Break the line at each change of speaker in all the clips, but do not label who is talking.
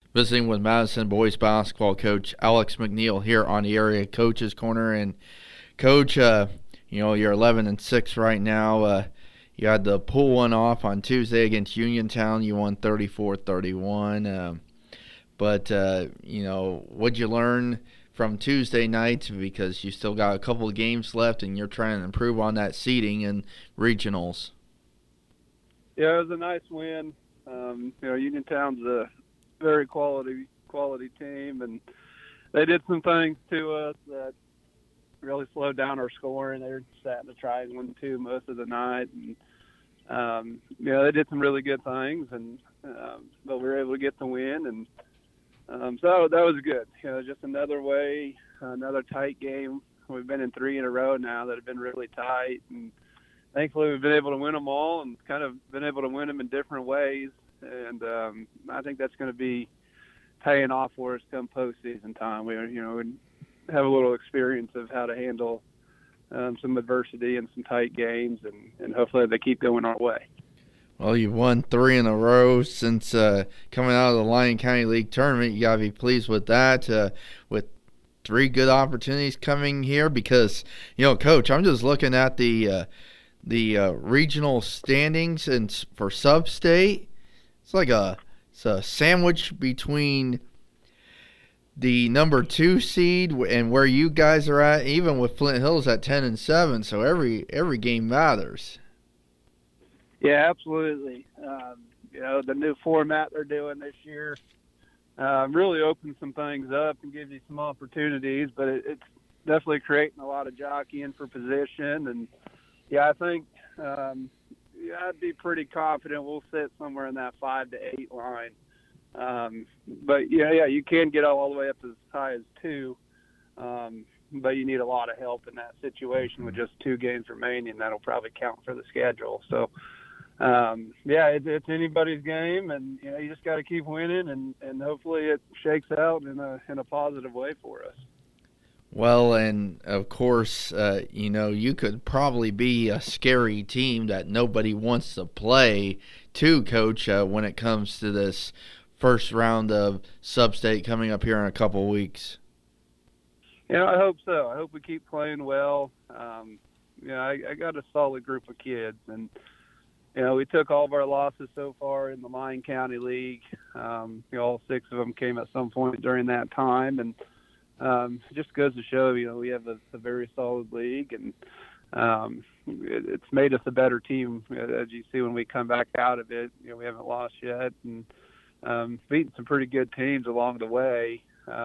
Visiting with Madison boys basketball coach Alex McNeil here on the Area Coaches Corner. And coach, you're 11-6 right now. You had to pull one off on Tuesday against Uniontown. You won 34-31. What'd you learn from Tuesday night? Because you still got a couple of games left, and you're trying to improve on that seeding and regionals.
Yeah, it was a nice win. Uniontown's a very quality team, and they did some things to us that really slowed down our scoring. They were sat in the triangle too most of the night, and they did some really good things, but we were able to get the win, and so that was good. Just another tight game. We've been in 3 in a row now that have been really tight, and thankfully we've been able to win them all, and kind of been able to win them in different ways. And I think that's going to be paying off for us come postseason time. We have a little experience of how to handle some adversity and some tight games, and hopefully they keep going our way.
Well, you've won 3 in a row since coming out of the Lyon County League tournament. You got to be pleased with that, with 3 good opportunities coming here because, Coach, I'm just looking at the regional standings and for sub-state. It's a sandwich between the number 2 seed and where you guys are at, even with Flint Hills at 10-7. So every game matters.
Yeah, absolutely. The new format they're doing this year really opens some things up and gives you some opportunities, but it's definitely creating a lot of jockeying for position. And I think I'd be pretty confident we'll sit somewhere in that 5 to 8 line. But you can get all the way up as high as 2. But you need a lot of help in that situation with just 2 games remaining. That'll probably count for the schedule. So, it's anybody's game, and you just got to keep winning, and hopefully it shakes out in a positive way for us.
Well, and of course, you could probably be a scary team that nobody wants to play too, Coach, when it comes to this first round of sub-state coming up here in a couple weeks.
I hope so. I hope we keep playing well. I got a solid group of kids, and we took all of our losses so far in the Lyon County League. All 6 of them came at some point during that time, and it just goes to show, we have a very solid league, and it's made us a better team. As you see when we come back out of it, we haven't lost yet, and beaten some pretty good teams along the way.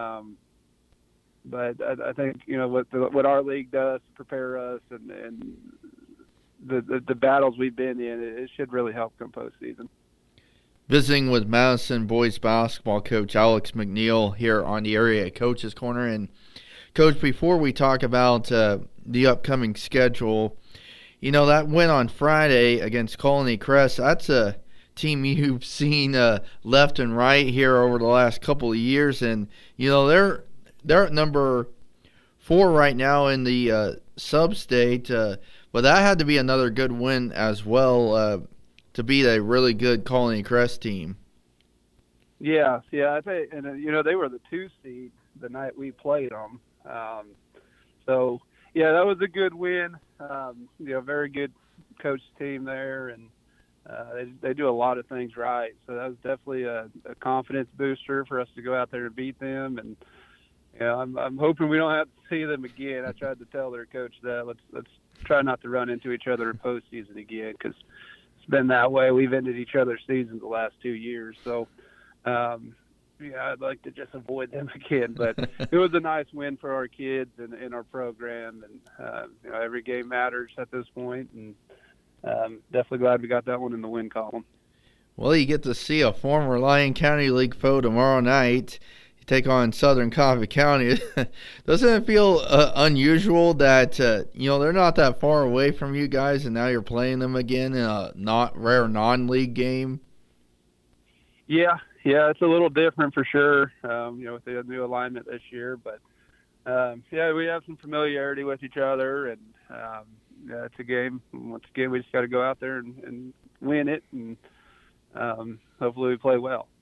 But I think what our league does to prepare us and the battles we've been in, it should really help come postseason.
Visiting with Madison boys basketball coach Alex McNeil here on the Area Coaches Corner. And Coach, before we talk about the upcoming schedule, that win on Friday against Colony Crest, that's a team you've seen left and right here over the last couple of years, and they're at number 4 right now in the sub-state, but that had to be another good win as well to beat a really good Colony Crest team.
Yeah, I think, and they were the 2 seed the night we played them. So that was a good win. Very good coach team there, and they do a lot of things right. So that was definitely a confidence booster for us to go out there and beat them. And I'm hoping we don't have to see them again. I tried to tell their coach that let's try not to run into each other in postseason again, because it's been that way. We've ended each other's seasons the last 2 years. So, I'd like to just avoid them again. But it was a nice win for our kids and our program. And, every game matters at this point. And definitely glad we got that one in the win column.
Well, you get to see a former Lyon County League foe tomorrow night. Take on Southern Coffee County. Doesn't it feel unusual that they're not that far away from you guys, and now you're playing them again in a rare non-league game?
Yeah, it's a little different for sure. With the new alignment this year, but we have some familiarity with each other, and it's a game. Once again, we just got to go out there and win it, and hopefully we play well.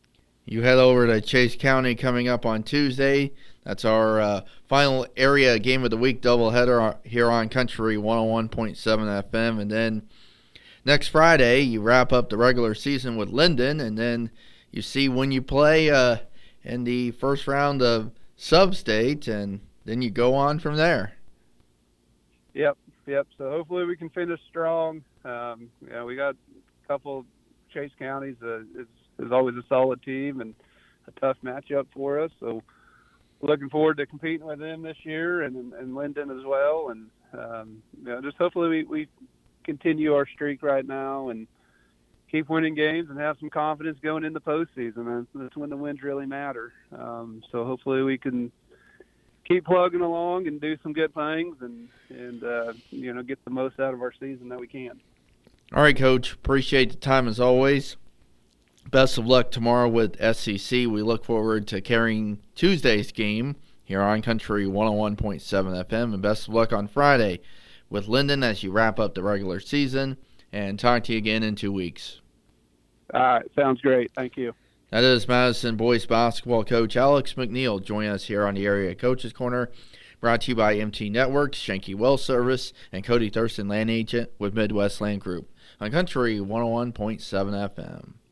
You head over to Chase County coming up on Tuesday. That's our final area game of the week doubleheader here on Country 101.7 FM. And then next Friday, you wrap up the regular season with Linden, and then you see when you play in the first round of Sub-State, and then you go on from there.
Yep. So hopefully we can finish strong. We got a couple Chase counties. Is always a solid team and a tough matchup for us. So looking forward to competing with them this year and Linden as well. And just hopefully we continue our streak right now and keep winning games and have some confidence going in the postseason. That's when the wins really matter. So hopefully we can keep plugging along and do some good things and get the most out of our season that we can.
All right, Coach. Appreciate the time as always. Best of luck tomorrow with SEC. We look forward to carrying Tuesday's game here on Country 101.7 FM. And best of luck on Friday with Linden as you wrap up the regular season. And talk to you again in 2 weeks.
All right. Sounds great. Thank you.
That is Madison boys basketball coach Alex McNeil joining us here on the Area Coaches Corner. Brought to you by MT Networks, Shanky Well Service, and Cody Thurston Land Agent with Midwest Land Group on Country 101.7 FM.